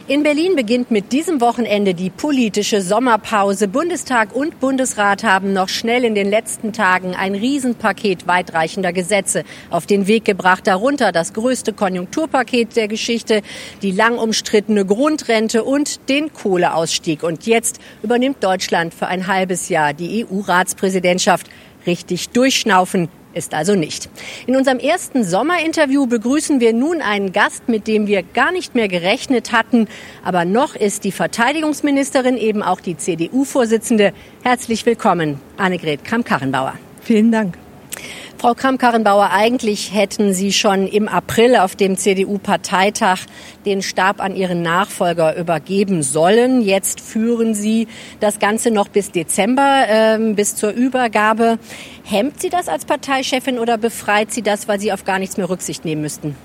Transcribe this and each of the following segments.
In Berlin beginnt mit diesem Wochenende die politische Sommerpause. Bundestag und Bundesrat haben noch schnell in den letzten Tagen ein Riesenpaket weitreichender Gesetze auf den Weg gebracht. Darunter das größte Konjunkturpaket der Geschichte, die lang umstrittene Grundrente und den Kohleausstieg. Und jetzt übernimmt Deutschland für ein halbes Jahr die EU-Ratspräsidentschaft. Richtig durchschnaufen ist also nicht. In unserem ersten Sommerinterview begrüßen wir nun einen Gast, mit dem wir gar nicht mehr gerechnet hatten. Aber noch ist die Verteidigungsministerin eben auch die CDU-Vorsitzende. Herzlich willkommen, Annegret Kramp-Karrenbauer. Vielen Dank. Frau Kramp-Karrenbauer, eigentlich hätten Sie schon im April auf dem CDU-Parteitag den Stab an Ihren Nachfolger übergeben sollen. Jetzt führen Sie das Ganze noch bis Dezember, bis zur Übergabe. Hemmt Sie das als Parteichefin oder befreit Sie das, weil Sie auf gar nichts mehr Rücksicht nehmen müssten?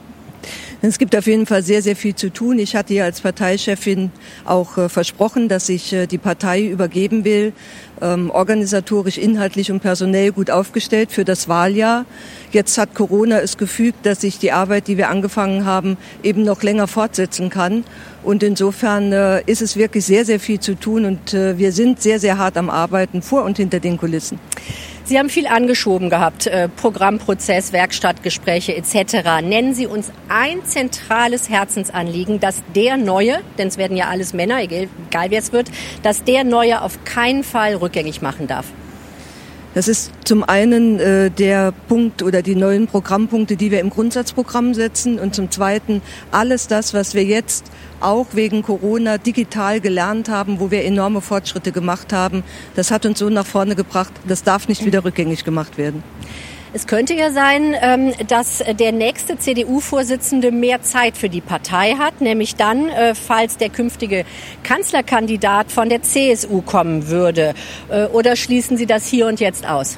Es gibt auf jeden Fall sehr, sehr viel zu tun. Ich hatte ja als Parteichefin auch versprochen, dass ich die Partei übergeben will, organisatorisch, inhaltlich und personell gut aufgestellt für das Wahljahr. Jetzt hat Corona es gefügt, dass ich die Arbeit, die wir angefangen haben, eben noch länger fortsetzen kann. Und insofern ist es wirklich sehr, sehr viel zu tun und wir sind sehr, sehr hart am Arbeiten vor und hinter den Kulissen. Sie haben viel angeschoben gehabt, Programmprozess, Werkstattgespräche etc. Nennen Sie uns ein zentrales Herzensanliegen, dass der Neue, denn es werden ja alles Männer, egal wer es wird, dass der Neue auf keinen Fall rückgängig machen darf. Das ist zum einen der Punkt oder die neuen Programmpunkte, die wir im Grundsatzprogramm setzen, und zum zweiten alles das, was wir jetzt auch wegen Corona digital gelernt haben, wo wir enorme Fortschritte gemacht haben. Das hat uns so nach vorne gebracht, das darf nicht wieder rückgängig gemacht werden. Es könnte ja sein, dass der nächste CDU-Vorsitzende mehr Zeit für die Partei hat, nämlich dann, falls der künftige Kanzlerkandidat von der CSU kommen würde. Oder schließen Sie das hier und jetzt aus?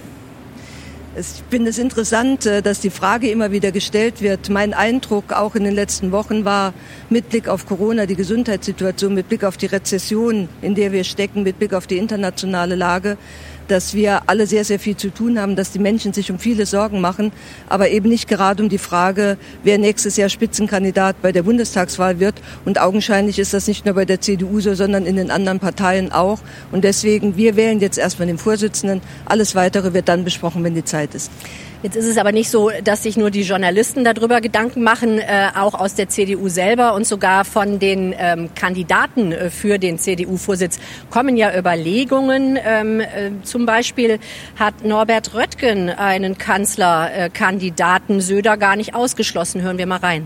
Ich finde es interessant, dass die Frage immer wieder gestellt wird. Mein Eindruck auch in den letzten Wochen war, mit Blick auf Corona, die Gesundheitssituation, mit Blick auf die Rezession, in der wir stecken, mit Blick auf die internationale Lage, dass wir alle sehr, sehr viel zu tun haben, dass die Menschen sich um viele Sorgen machen, aber eben nicht gerade um die Frage, wer nächstes Jahr Spitzenkandidat bei der Bundestagswahl wird. Und augenscheinlich ist das nicht nur bei der CDU so, sondern in den anderen Parteien auch. Und deswegen, wir wählen jetzt erstmal den Vorsitzenden. Alles Weitere wird dann besprochen, wenn die Zeit ist. Jetzt ist es aber nicht so, dass sich nur die Journalisten darüber Gedanken machen, auch aus der CDU selber und sogar von den Kandidaten für den CDU-Vorsitz kommen ja Überlegungen. Zum Beispiel hat Norbert Röttgen einen Kanzlerkandidaten Söder gar nicht ausgeschlossen. Hören wir mal rein.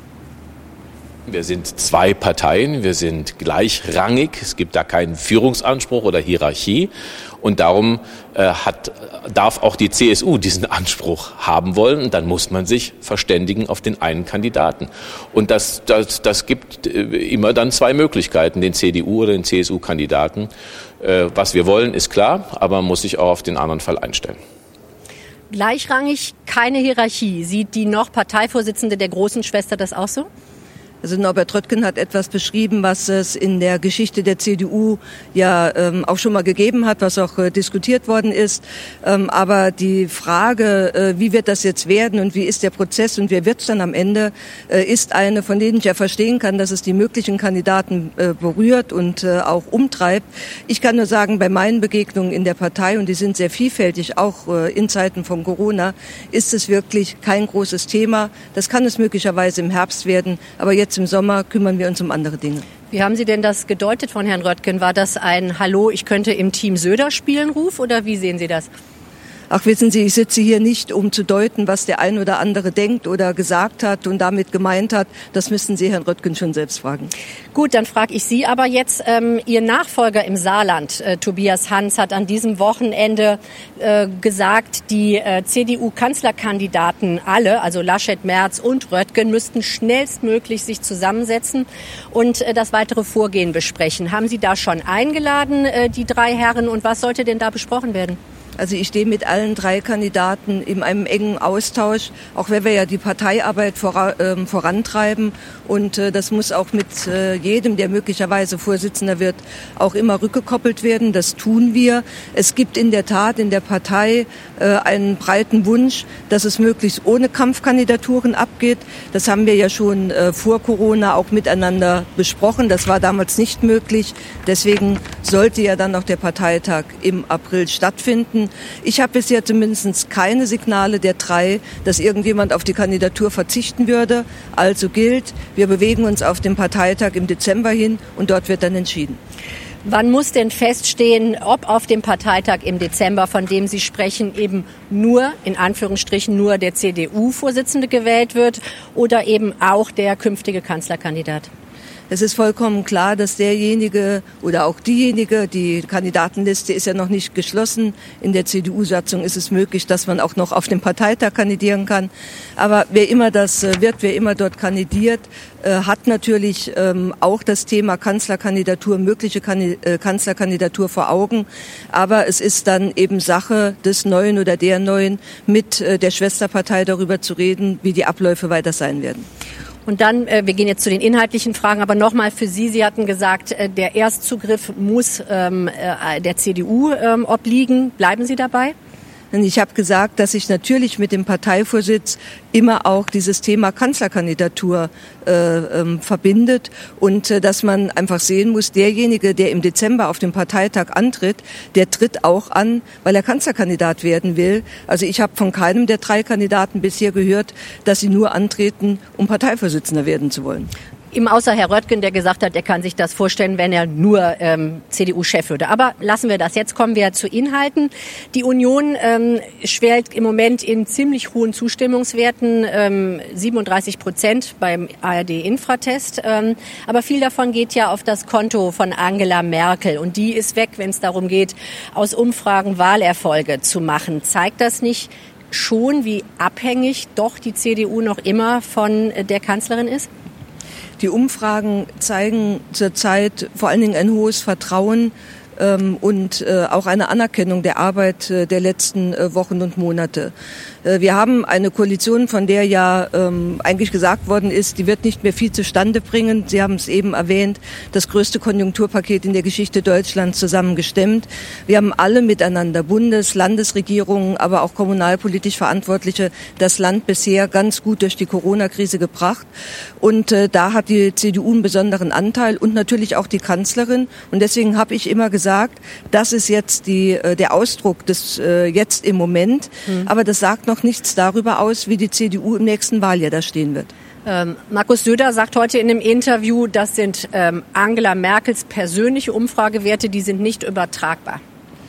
Wir sind zwei Parteien, wir sind gleichrangig, es gibt da keinen Führungsanspruch oder Hierarchie und darum darf auch die CSU diesen Anspruch haben wollen und dann muss man sich verständigen auf den einen Kandidaten. Und das gibt immer dann zwei Möglichkeiten, den CDU oder den CSU-Kandidaten. Was wir wollen, ist klar, aber man muss sich auch auf den anderen Fall einstellen. Gleichrangig, keine Hierarchie. Sieht die noch Parteivorsitzende der großen Schwester das auch so? Also Norbert Röttgen hat etwas beschrieben, was es in der Geschichte der CDU ja auch schon mal gegeben hat, was auch diskutiert worden ist. Aber die Frage, wie wird das jetzt werden und wie ist der Prozess und wer wird es dann am Ende, ist eine, von denen ich ja verstehen kann, dass es die möglichen Kandidaten berührt und auch umtreibt. Ich kann nur sagen, bei meinen Begegnungen in der Partei, und die sind sehr vielfältig, auch in Zeiten von Corona, ist es wirklich kein großes Thema. Das kann es möglicherweise im Herbst werden, aber jetzt im Sommer kümmern wir uns um andere Dinge. Wie haben Sie denn das gedeutet von Herrn Röttgen? War das ein Hallo, ich könnte im Team Söder spielen Ruf oder wie sehen Sie das? Ach, wissen Sie, ich sitze hier nicht, um zu deuten, was der ein oder andere denkt oder gesagt hat und damit gemeint hat. Das müssten Sie Herrn Röttgen schon selbst fragen. Gut, dann frage ich Sie aber jetzt. Ihr Nachfolger im Saarland, Tobias Hans, hat an diesem Wochenende gesagt, die CDU-Kanzlerkandidaten alle, also Laschet, Merz und Röttgen, müssten schnellstmöglich sich zusammensetzen und das weitere Vorgehen besprechen. Haben Sie da schon eingeladen, die drei Herren, und was sollte denn da besprochen werden? Also ich stehe mit allen 3 Kandidaten in einem engen Austausch, auch wenn wir ja die Parteiarbeit vorantreiben. Und das muss auch mit jedem, der möglicherweise Vorsitzender wird, auch immer rückgekoppelt werden. Das tun wir. Es gibt in der Tat in der Partei einen breiten Wunsch, dass es möglichst ohne Kampfkandidaturen abgeht. Das haben wir ja schon vor Corona auch miteinander besprochen. Das war damals nicht möglich. Deswegen sollte ja dann auch der Parteitag im April stattfinden. Ich habe bisher zumindest keine Signale der 3, dass irgendjemand auf die Kandidatur verzichten würde. Also gilt, wir bewegen uns auf den Parteitag im Dezember hin und dort wird dann entschieden. Wann muss denn feststehen, ob auf dem Parteitag im Dezember, von dem Sie sprechen, eben nur, in Anführungsstrichen, nur der CDU-Vorsitzende gewählt wird oder eben auch der künftige Kanzlerkandidat? Es ist vollkommen klar, dass derjenige oder auch diejenige, die Kandidatenliste ist ja noch nicht geschlossen. In der CDU-Satzung ist es möglich, dass man auch noch auf dem Parteitag kandidieren kann. Aber wer immer das wird, wer immer dort kandidiert, hat natürlich auch das Thema Kanzlerkandidatur, mögliche Kanzlerkandidatur vor Augen. Aber es ist dann eben Sache des Neuen oder der Neuen, mit der Schwesterpartei darüber zu reden, wie die Abläufe weiter sein werden. Und dann, wir gehen jetzt zu den inhaltlichen Fragen, aber nochmal für Sie, Sie hatten gesagt, der Erstzugriff muss der CDU obliegen. Bleiben Sie dabei? Ich habe gesagt, dass sich natürlich mit dem Parteivorsitz immer auch dieses Thema Kanzlerkandidatur verbindet und dass man einfach sehen muss, derjenige, der im Dezember auf dem Parteitag antritt, der tritt auch an, weil er Kanzlerkandidat werden will. Also ich habe von keinem der 3 Kandidaten bisher gehört, dass sie nur antreten, um Parteivorsitzender werden zu wollen. Ihm außer Herr Röttgen, der gesagt hat, er kann sich das vorstellen, wenn er nur CDU-Chef würde. Aber lassen wir das. Jetzt kommen wir zu Inhalten. Die Union schwelgt im Moment in ziemlich hohen Zustimmungswerten, 37% beim ARD-Infratest. Aber viel davon geht ja auf das Konto von Angela Merkel. Und die ist weg, wenn es darum geht, aus Umfragen Wahlerfolge zu machen. Zeigt das nicht schon, wie abhängig doch die CDU noch immer von der Kanzlerin ist? Die Umfragen zeigen zurzeit vor allen Dingen ein hohes Vertrauen und auch eine Anerkennung der Arbeit der letzten Wochen und Monate. Wir haben eine Koalition, von der ja eigentlich gesagt worden ist, die wird nicht mehr viel zustande bringen. Sie haben es eben erwähnt, das größte Konjunkturpaket in der Geschichte Deutschlands zusammen gestemmt. Wir haben alle miteinander, Landesregierungen, aber auch kommunalpolitisch Verantwortliche, das Land bisher ganz gut durch die Corona-Krise gebracht. Und da hat die CDU einen besonderen Anteil und natürlich auch die Kanzlerin. Und deswegen habe ich immer gesagt, das ist jetzt der Ausdruck des jetzt im Moment. Aber das sagt noch nichts darüber aus, wie die CDU im nächsten Wahljahr da stehen wird. Markus Söder sagt heute in einem Interview, das sind Angela Merkels persönliche Umfragewerte, die sind nicht übertragbar.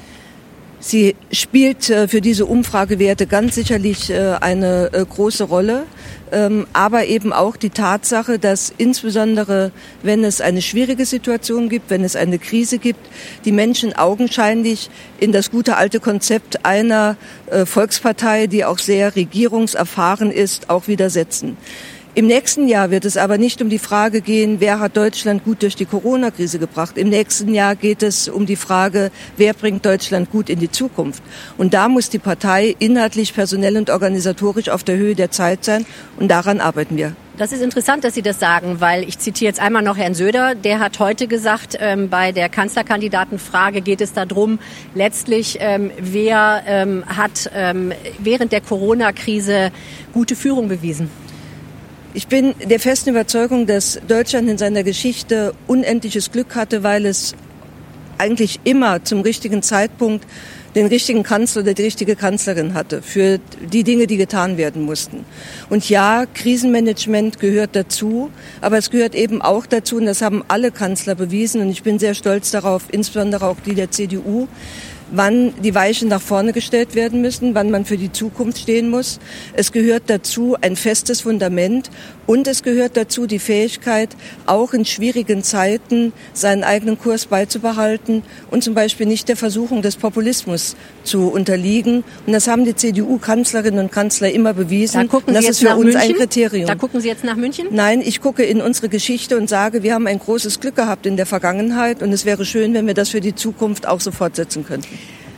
Sie spielt für diese Umfragewerte ganz sicherlich eine große Rolle, aber eben auch die Tatsache, dass insbesondere, wenn es eine schwierige Situation gibt, wenn es eine Krise gibt, die Menschen augenscheinlich in das gute alte Konzept einer Volkspartei, die auch sehr regierungserfahren ist, auch widersetzen. Im nächsten Jahr wird es aber nicht um die Frage gehen, wer hat Deutschland gut durch die Corona-Krise gebracht. Im nächsten Jahr geht es um die Frage, wer bringt Deutschland gut in die Zukunft. Und da muss die Partei inhaltlich, personell und organisatorisch auf der Höhe der Zeit sein. Und daran arbeiten wir. Das ist interessant, dass Sie das sagen, weil ich zitiere jetzt einmal noch Herrn Söder. Der hat heute gesagt, bei der Kanzlerkandidatenfrage geht es darum, letztlich, wer hat während der Corona-Krise gute Führung bewiesen. Ich bin der festen Überzeugung, dass Deutschland in seiner Geschichte unendliches Glück hatte, weil es eigentlich immer zum richtigen Zeitpunkt den richtigen Kanzler oder die richtige Kanzlerin hatte für die Dinge, die getan werden mussten. Und ja, Krisenmanagement gehört dazu, aber es gehört eben auch dazu, und das haben alle Kanzler bewiesen, und ich bin sehr stolz darauf, insbesondere auch die der CDU, wann die Weichen nach vorne gestellt werden müssen, wann man für die Zukunft stehen muss. Es gehört dazu ein festes Fundament und es gehört dazu die Fähigkeit, auch in schwierigen Zeiten seinen eigenen Kurs beizubehalten und zum Beispiel nicht der Versuchung des Populismus zu unterliegen. Und das haben die CDU-Kanzlerinnen und Kanzler immer bewiesen. Und das ist für uns ein Kriterium. Da gucken Sie jetzt nach München? Nein, ich gucke in unsere Geschichte und sage, wir haben ein großes Glück gehabt in der Vergangenheit und es wäre schön, wenn wir das für die Zukunft auch so fortsetzen könnten.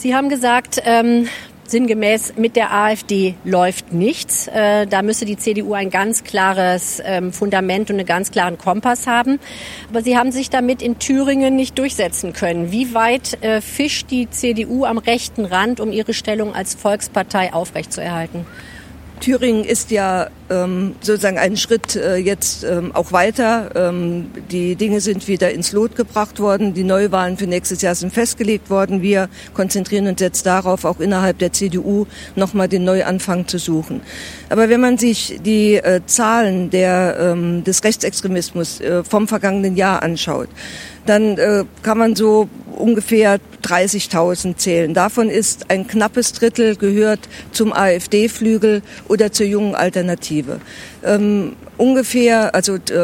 Sie haben gesagt, sinngemäß, mit der AfD läuft nichts. Da müsse die CDU ein ganz klares Fundament und einen ganz klaren Kompass haben. Aber Sie haben sich damit in Thüringen nicht durchsetzen können. Wie weit fischt die CDU am rechten Rand, um ihre Stellung als Volkspartei aufrechtzuerhalten? Thüringen ist ja sozusagen einen Schritt jetzt auch weiter. Die Dinge sind wieder ins Lot gebracht worden. Die Neuwahlen für nächstes Jahr sind festgelegt worden. Wir konzentrieren uns jetzt darauf, auch innerhalb der CDU nochmal den Neuanfang zu suchen. Aber wenn man sich die Zahlen des Rechtsextremismus vom vergangenen Jahr anschaut, dann kann man so ungefähr 30.000 zählen. Davon ist ein knappes Drittel gehört zum AfD-Flügel oder zur Jungen Alternative. Ungefähr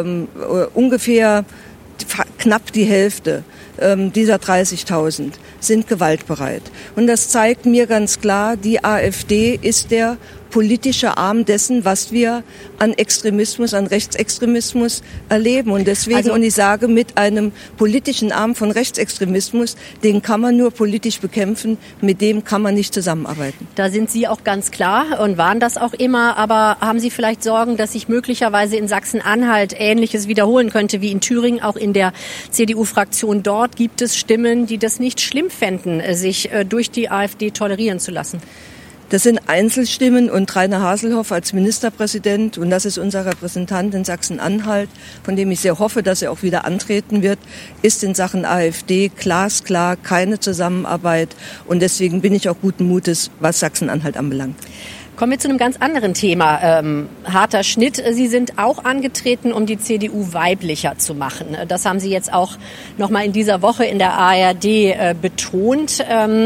knapp die Hälfte dieser 30.000 sind gewaltbereit. Und das zeigt mir ganz klar, die AfD ist der politische Arm dessen, was wir an Extremismus, an Rechtsextremismus erleben. Und deswegen, und ich sage, mit einem politischen Arm von Rechtsextremismus, den kann man nur politisch bekämpfen, mit dem kann man nicht zusammenarbeiten. Da sind Sie auch ganz klar und waren das auch immer. Aber haben Sie vielleicht Sorgen, dass sich möglicherweise in Sachsen-Anhalt Ähnliches wiederholen könnte wie in Thüringen? Auch in der CDU-Fraktion dort gibt es Stimmen, die das nicht schlimm fänden, sich durch die AfD tolerieren zu lassen. Das sind Einzelstimmen und Rainer Haselhoff als Ministerpräsident, und das ist unser Repräsentant in Sachsen-Anhalt, von dem ich sehr hoffe, dass er auch wieder antreten wird, ist in Sachen AfD glasklar keine Zusammenarbeit, und deswegen bin ich auch guten Mutes, was Sachsen-Anhalt anbelangt. Kommen wir zu einem ganz anderen Thema. Harter Schnitt. Sie sind auch angetreten, um die CDU weiblicher zu machen. Das haben Sie jetzt auch noch mal in dieser Woche in der ARD betont.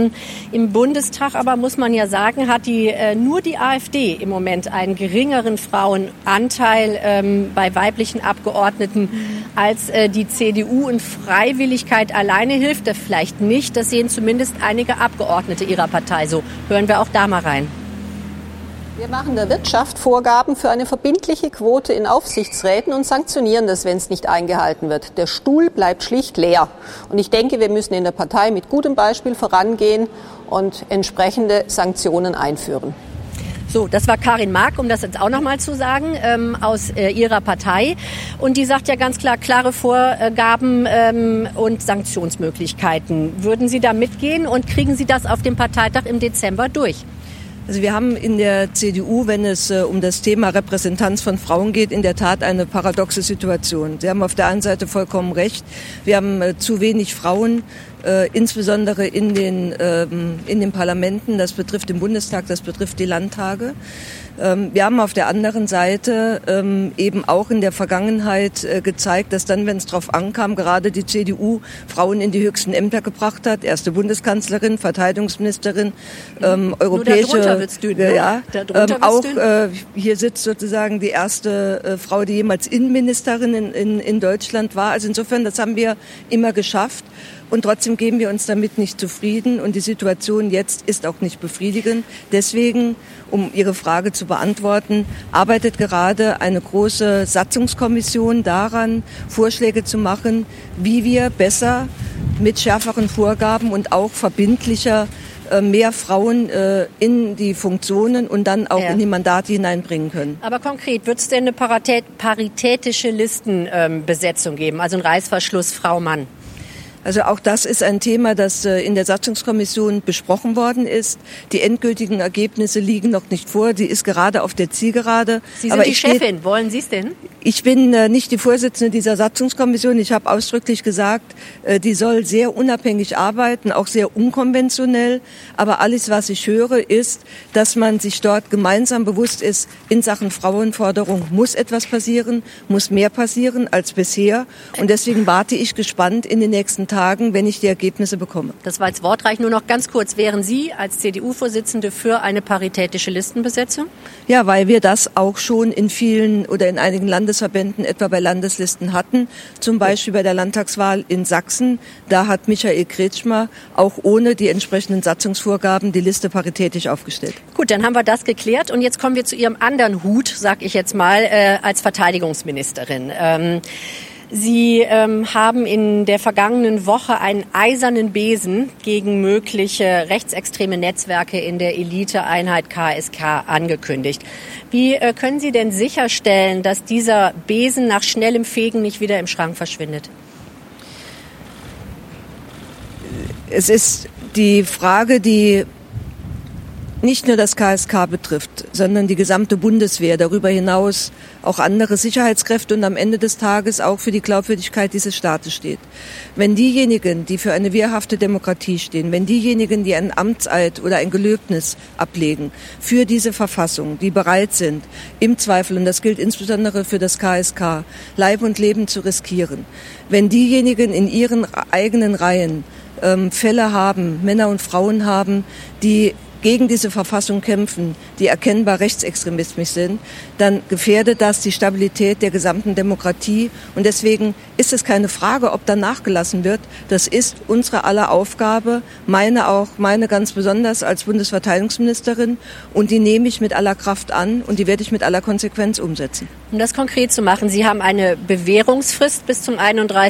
Im Bundestag aber muss man ja sagen, hat nur die AfD im Moment einen geringeren Frauenanteil bei weiblichen Abgeordneten als die CDU. Und Freiwilligkeit alleine hilft da vielleicht nicht. Das sehen zumindest einige Abgeordnete ihrer Partei so. Hören wir auch da mal rein. Wir machen der Wirtschaft Vorgaben für eine verbindliche Quote in Aufsichtsräten und sanktionieren das, wenn es nicht eingehalten wird. Der Stuhl bleibt schlicht leer. Und ich denke, wir müssen in der Partei mit gutem Beispiel vorangehen und entsprechende Sanktionen einführen. So, das war Karin Mark, um das jetzt auch noch mal zu sagen, aus ihrer Partei. Und die sagt ja ganz klar, klare Vorgaben und Sanktionsmöglichkeiten. Würden Sie da mitgehen und kriegen Sie das auf dem Parteitag im Dezember durch? Also wir haben in der CDU, wenn es um das Thema Repräsentanz von Frauen geht, in der Tat eine paradoxe Situation. Sie haben auf der einen Seite vollkommen recht. Wir haben zu wenig Frauen, insbesondere in den Parlamenten. Das betrifft den Bundestag, das betrifft die Landtage. Wir haben auf der anderen Seite eben auch in der Vergangenheit gezeigt, dass dann, wenn es drauf ankam, gerade die CDU Frauen in die höchsten Ämter gebracht hat. Erste Bundeskanzlerin, Verteidigungsministerin, europäische, hier sitzt sozusagen die erste Frau, die jemals Innenministerin in Deutschland war. Also insofern, das haben wir immer geschafft. Und trotzdem geben wir uns damit nicht zufrieden. Und die Situation jetzt ist auch nicht befriedigend. Deswegen, um Ihre Frage zu beantworten, arbeitet gerade eine große Satzungskommission daran, Vorschläge zu machen, wie wir besser mit schärferen Vorgaben und auch verbindlicher mehr Frauen in die Funktionen und dann auch in die Mandate hineinbringen können. Aber konkret, wird es denn eine paritätische Listenbesetzung geben, also ein Reißverschluss Frau-Mann? Also auch das ist ein Thema, das in der Satzungskommission besprochen worden ist. Die endgültigen Ergebnisse liegen noch nicht vor. Die ist gerade auf der Zielgerade. Sie sind die Chefin. Wollen Sie es denn? Ich bin nicht die Vorsitzende dieser Satzungskommission. Ich habe ausdrücklich gesagt, die soll sehr unabhängig arbeiten, auch sehr unkonventionell. Aber alles, was ich höre, ist, dass man sich dort gemeinsam bewusst ist, in Sachen Frauenforderung muss etwas passieren, muss mehr passieren als bisher. Und deswegen warte ich gespannt in den nächsten Tagen, wenn ich die Ergebnisse bekomme. Das war jetzt wortreich. Nur noch ganz kurz. Wären Sie als CDU-Vorsitzende für eine paritätische Listenbesetzung? Ja, weil wir das auch schon in vielen oder in einigen Landesverbänden, etwa bei Landeslisten hatten. Zum Beispiel bei der Landtagswahl in Sachsen. Da hat Michael Kretschmer auch ohne die entsprechenden Satzungsvorgaben die Liste paritätisch aufgestellt. Gut, dann haben wir das geklärt. Und jetzt kommen wir zu Ihrem anderen Hut, sag ich jetzt mal, als Verteidigungsministerin. Sie haben in der vergangenen Woche einen eisernen Besen gegen mögliche rechtsextreme Netzwerke in der Eliteeinheit KSK angekündigt. Wie können Sie denn sicherstellen, dass dieser Besen nach schnellem Fegen nicht wieder im Schrank verschwindet? Es ist die Frage, die nicht nur das KSK betrifft, sondern die gesamte Bundeswehr, darüber hinaus auch andere Sicherheitskräfte und am Ende des Tages auch für die Glaubwürdigkeit dieses Staates steht. Wenn diejenigen, die für eine wehrhafte Demokratie stehen, wenn diejenigen, die einen Amtseid oder ein Gelöbnis ablegen für diese Verfassung, die bereit sind, im Zweifel, und das gilt insbesondere für das KSK, Leib und Leben zu riskieren, wenn diejenigen in ihren eigenen Reihen Fälle haben, Männer und Frauen haben, die gegen diese Verfassung kämpfen, die erkennbar rechtsextremistisch sind, dann gefährdet das die Stabilität der gesamten Demokratie. Und deswegen ist es keine Frage, ob da nachgelassen wird. Das ist unsere aller Aufgabe, meine ganz besonders als Bundesverteidigungsministerin. Und die nehme ich mit aller Kraft an und die werde ich mit aller Konsequenz umsetzen. Um das konkret zu machen, Sie haben eine Bewährungsfrist bis zum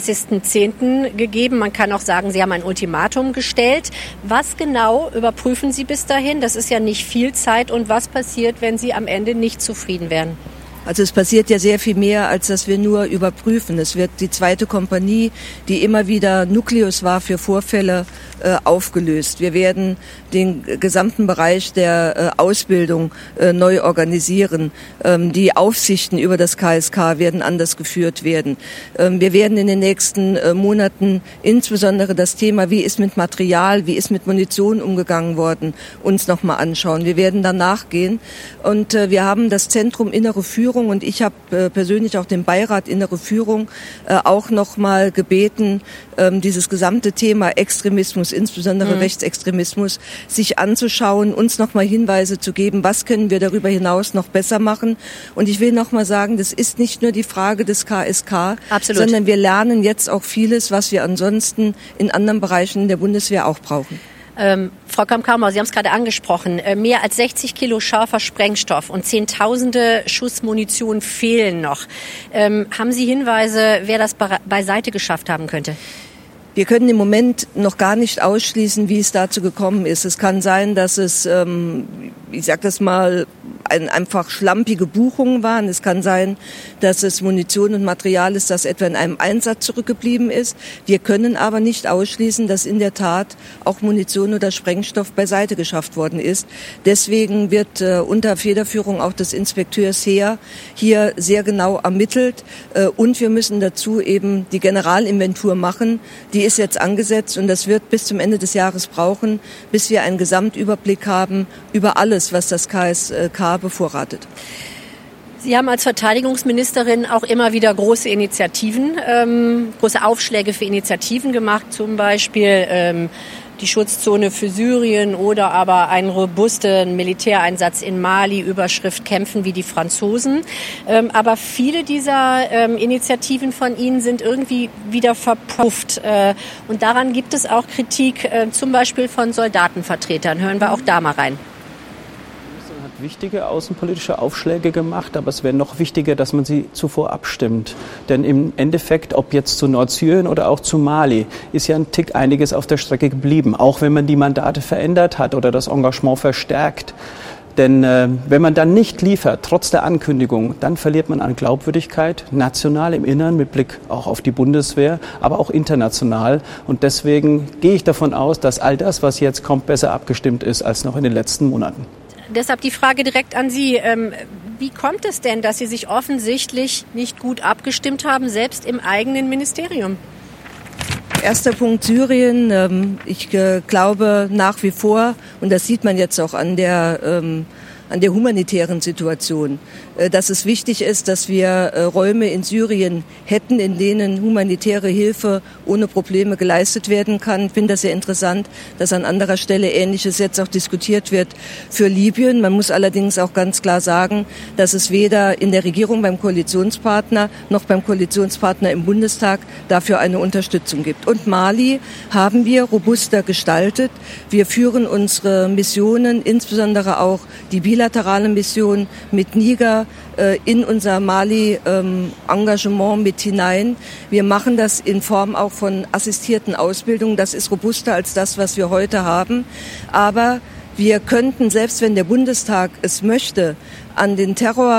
31.10. gegeben. Man kann auch sagen, Sie haben ein Ultimatum gestellt. Was genau überprüfen Sie bis dahin? Das ist ja nicht viel Zeit. Und was passiert, wenn Sie am Ende nicht zufrieden wären? Also es passiert ja sehr viel mehr, als dass wir nur überprüfen. Es wird die zweite Kompanie, die immer wieder Nukleus war für Vorfälle, aufgelöst. Wir werden den gesamten Bereich der Ausbildung neu organisieren. Die Aufsichten über das KSK werden anders geführt werden. Wir werden in den nächsten Monaten insbesondere das Thema, wie ist mit Material, wie ist mit Munition umgegangen worden, uns nochmal anschauen. Wir werden danach gehen und wir haben das Zentrum Innere Führung und ich habe persönlich auch den Beirat Innere Führung auch nochmal gebeten, dieses gesamte Thema Extremismus, insbesondere Rechtsextremismus, sich anzuschauen, uns nochmal Hinweise zu geben, was können wir darüber hinaus noch besser machen. Und ich will nochmal sagen, das ist nicht nur die Frage des KSK, Absolut. Sondern wir lernen jetzt auch vieles, was wir ansonsten in anderen Bereichen der Bundeswehr auch brauchen. Frau Kramp-Karrenbauer, Sie haben es gerade angesprochen, mehr als 60 Kilo scharfer Sprengstoff und Zehntausende Schuss Munition fehlen noch. Haben Sie Hinweise, wer das beiseite geschafft haben könnte? Wir können im Moment noch gar nicht ausschließen, wie es dazu gekommen ist. Es kann sein, dass es, ich sag das mal, einfach schlampige Buchungen waren. Es kann sein, dass es Munition und Material ist, das etwa in einem Einsatz zurückgeblieben ist. Wir können aber nicht ausschließen, dass in der Tat auch Munition oder Sprengstoff beiseite geschafft worden ist. Deswegen wird unter Federführung auch des Inspekteurs Heer hier sehr genau ermittelt. Und wir müssen dazu eben die Generalinventur machen. Die ist jetzt angesetzt und das wird bis zum Ende des Jahres brauchen, bis wir einen Gesamtüberblick haben über alles, was das KSK bevorratet. Sie haben als Verteidigungsministerin auch immer wieder große Initiativen, große Aufschläge für Initiativen gemacht, zum Beispiel die Schutzzone für Syrien oder aber einen robusten Militäreinsatz in Mali, Überschrift Kämpfen wie die Franzosen. Aber viele dieser Initiativen von Ihnen sind irgendwie wieder verpufft. Und daran gibt es auch Kritik, zum Beispiel von Soldatenvertretern. Hören wir auch da mal rein. Wichtige außenpolitische Aufschläge gemacht, aber es wäre noch wichtiger, dass man sie zuvor abstimmt. Denn im Endeffekt, ob jetzt zu Nordsyrien oder auch zu Mali, ist ja ein Tick einiges auf der Strecke geblieben, auch wenn man die Mandate verändert hat oder das Engagement verstärkt. Denn wenn man dann nicht liefert, trotz der Ankündigung, dann verliert man an Glaubwürdigkeit, national im Inneren mit Blick auch auf die Bundeswehr, aber auch international. Und deswegen gehe ich davon aus, dass all das, was jetzt kommt, besser abgestimmt ist als noch in den letzten Monaten. Deshalb die Frage direkt an Sie. Wie kommt es denn, dass Sie sich offensichtlich nicht gut abgestimmt haben, selbst im eigenen Ministerium? Erster Punkt Syrien. Ich glaube nach wie vor, und das sieht man jetzt auch an der humanitären Situation, dass es wichtig ist, dass wir Räume in Syrien hätten, in denen humanitäre Hilfe ohne Probleme geleistet werden kann. Ich finde das sehr interessant, dass an anderer Stelle Ähnliches jetzt auch diskutiert wird für Libyen. Man muss allerdings auch ganz klar sagen, dass es weder in der Regierung beim Koalitionspartner noch beim Koalitionspartner im Bundestag dafür eine Unterstützung gibt. Und Mali haben wir robuster gestaltet. Wir führen unsere Missionen, insbesondere auch die bilateralen bilaterale Mission mit Niger in unser Mali-Engagement mit hinein. Wir machen das in Form auch von assistierten Ausbildungen. Das ist robuster als das, was wir heute haben. Aber wir könnten, selbst wenn der Bundestag es möchte, an den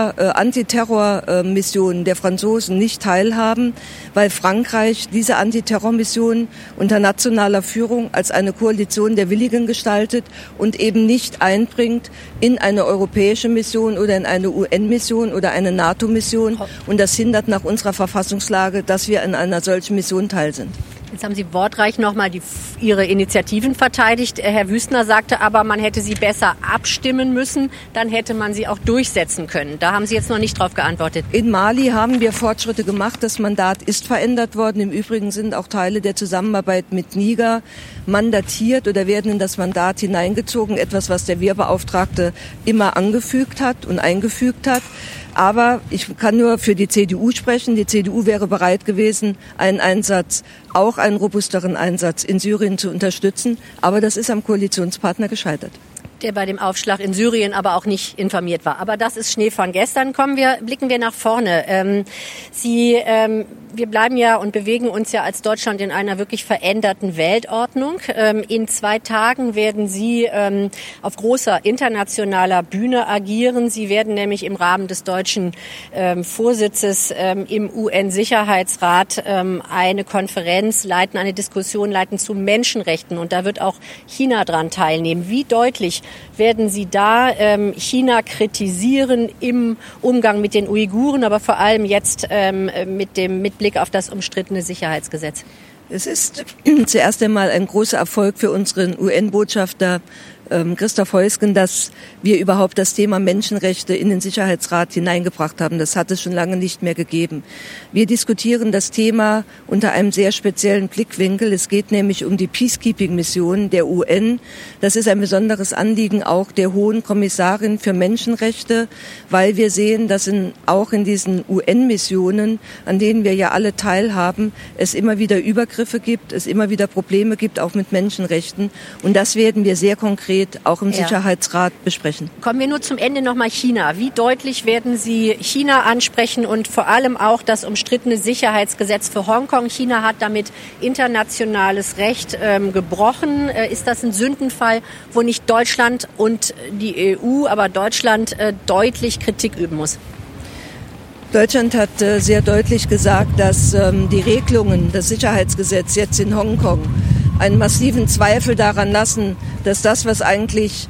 Antiterror-Missionen der Franzosen nicht teilhaben, weil Frankreich diese Antiterror-Mission unter nationaler Führung als eine Koalition der Willigen gestaltet und eben nicht einbringt in eine europäische Mission oder in eine UN-Mission oder eine NATO-Mission. Und das hindert nach unserer Verfassungslage, dass wir in einer solchen Mission teil sind. Jetzt haben Sie wortreich nochmal Ihre Initiativen verteidigt. Herr Wüstner sagte aber, man hätte sie besser abstimmen müssen, dann hätte man sie auch durchsetzen können. Da haben Sie jetzt noch nicht drauf geantwortet. In Mali haben wir Fortschritte gemacht. Das Mandat ist verändert worden. Im Übrigen sind auch Teile der Zusammenarbeit mit Niger mandatiert oder werden in das Mandat hineingezogen. Etwas, was der Wehrbeauftragte immer angefügt hat und eingefügt hat. Aber ich kann nur für die CDU sprechen. Die CDU wäre bereit gewesen, einen Einsatz, auch einen robusteren Einsatz in Syrien zu unterstützen. Aber das ist am Koalitionspartner gescheitert. Der bei dem Aufschlag in Syrien aber auch nicht informiert war. Aber das ist Schnee von gestern. Blicken wir nach vorne. Wir bleiben ja und bewegen uns ja als Deutschland in einer wirklich veränderten Weltordnung. In 2 Tagen werden Sie auf großer internationaler Bühne agieren. Sie werden nämlich im Rahmen des deutschen Vorsitzes im UN-Sicherheitsrat eine Konferenz leiten, eine Diskussion leiten zu Menschenrechten. Und da wird auch China dran teilnehmen. Wie deutlich werden Sie da China kritisieren im Umgang mit den Uiguren, aber vor allem jetzt mit Blick auf das umstrittene Sicherheitsgesetz? Es ist zuerst einmal ein großer Erfolg für unseren UN-Botschafter Christoph Heusgen, dass wir überhaupt das Thema Menschenrechte in den Sicherheitsrat hineingebracht haben. Das hat es schon lange nicht mehr gegeben. Wir diskutieren das Thema unter einem sehr speziellen Blickwinkel. Es geht nämlich um die Peacekeeping-Mission der UN. Das ist ein besonderes Anliegen auch der Hohen Kommissarin für Menschenrechte, weil wir sehen, dass auch in diesen UN-Missionen, an denen wir ja alle teilhaben, es immer wieder Übergriffe gibt, es immer wieder Probleme gibt, auch mit Menschenrechten. Und das werden wir sehr konkret auch im Sicherheitsrat besprechen. Kommen wir nur zum Ende nochmal China. Wie deutlich werden Sie China ansprechen und vor allem auch das umstrittene Sicherheitsgesetz für Hongkong? China hat damit internationales Recht gebrochen. Ist das ein Sündenfall, wo nicht Deutschland und die EU, aber Deutschland deutlich Kritik üben muss? Deutschland hat sehr deutlich gesagt, dass die Regelungen des Sicherheitsgesetzes jetzt in Hongkong einen massiven Zweifel daran lassen, dass das, was eigentlich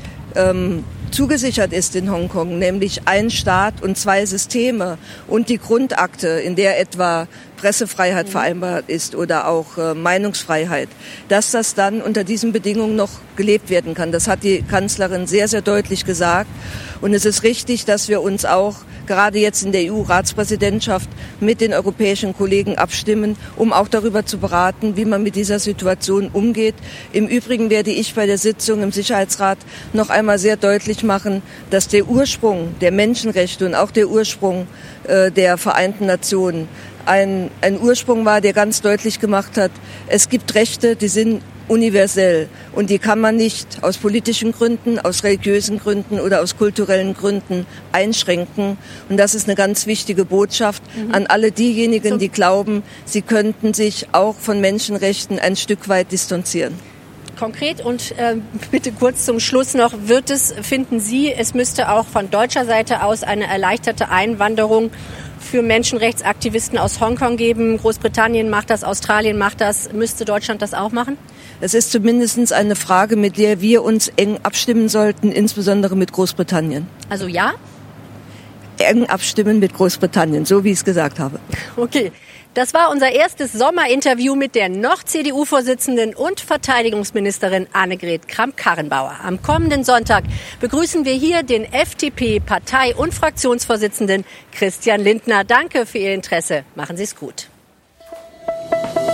zugesichert ist in Hongkong, nämlich ein Staat und 2 Systeme und die Grundakte, in der etwa Pressefreiheit vereinbart ist oder auch Meinungsfreiheit, dass das dann unter diesen Bedingungen noch gelebt werden kann. Das hat die Kanzlerin sehr, sehr deutlich gesagt. Und es ist richtig, dass wir uns auch gerade jetzt in der EU-Ratspräsidentschaft mit den europäischen Kollegen abstimmen, um auch darüber zu beraten, wie man mit dieser Situation umgeht. Im Übrigen werde ich bei der Sitzung im Sicherheitsrat noch einmal sehr deutlich machen, dass der Ursprung der Menschenrechte und auch der Ursprung der Vereinten Nationen ein Ursprung war, der ganz deutlich gemacht hat, es gibt Rechte, die sind universell und die kann man nicht aus politischen Gründen, aus religiösen Gründen oder aus kulturellen Gründen einschränken. Und das ist eine ganz wichtige Botschaft an alle diejenigen, die glauben, sie könnten sich auch von Menschenrechten ein Stück weit distanzieren. Konkret und bitte kurz zum Schluss noch, finden Sie, es müsste auch von deutscher Seite aus eine erleichterte Einwanderung für Menschenrechtsaktivisten aus Hongkong geben? Großbritannien macht das, Australien macht das. Müsste Deutschland das auch machen? Es ist zumindest eine Frage, mit der wir uns eng abstimmen sollten, insbesondere mit Großbritannien. Also ja? Eng abstimmen mit Großbritannien, so wie ich es gesagt habe. Okay. Das war unser erstes Sommerinterview mit der noch CDU-Vorsitzenden und Verteidigungsministerin Annegret Kramp-Karrenbauer. Am kommenden Sonntag begrüßen wir hier den FDP-Partei- und Fraktionsvorsitzenden Christian Lindner. Danke für Ihr Interesse. Machen Sie es gut.